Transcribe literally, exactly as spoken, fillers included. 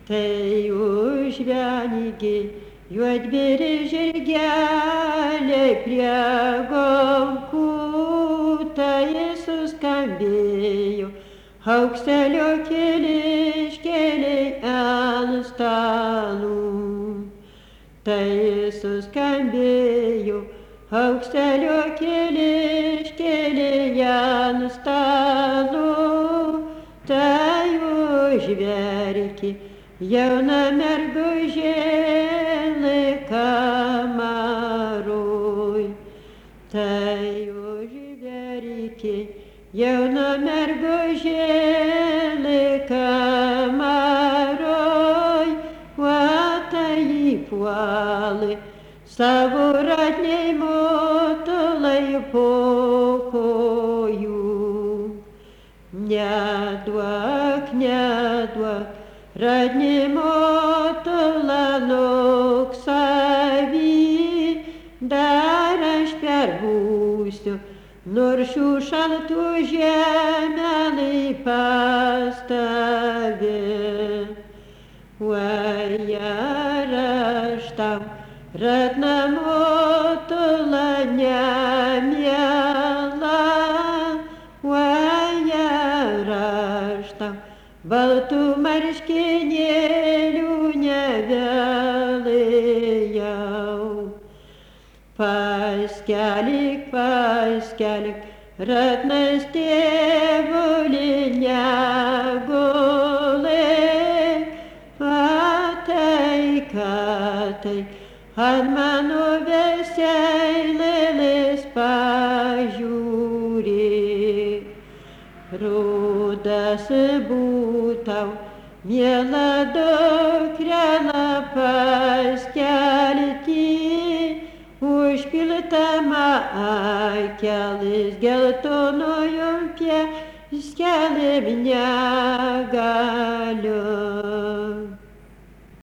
Tai užvenigi juodbėri žirgeliai prie golkų, tai suskambėjo aukselio keliškeliai ant stalų. Tai suskambėjo aukselio keliškeliai ant stalų, tai užverki jauna mergužėlė kamaroj. Tai užverki jauna mergužėlė kamaroj, va tai įpuolė savo ratniai motulai po kojų. Neduok, neduok, radni motula nuk savy, dar aš perbūsiu, nors šių šaltų žemelį pas tave. Ar aš tau, radna motula nemiela, ar aš tau, baltų marškinėlių negalėjau. Paskelik, paskelik, ratnas tėvuli negulėk, patai, katai, ant mano veselėlės pažiūrėk. Rudas būtau, miela dukrela, paskelti, užpiltama akelis geltonojom pieskelėm negali.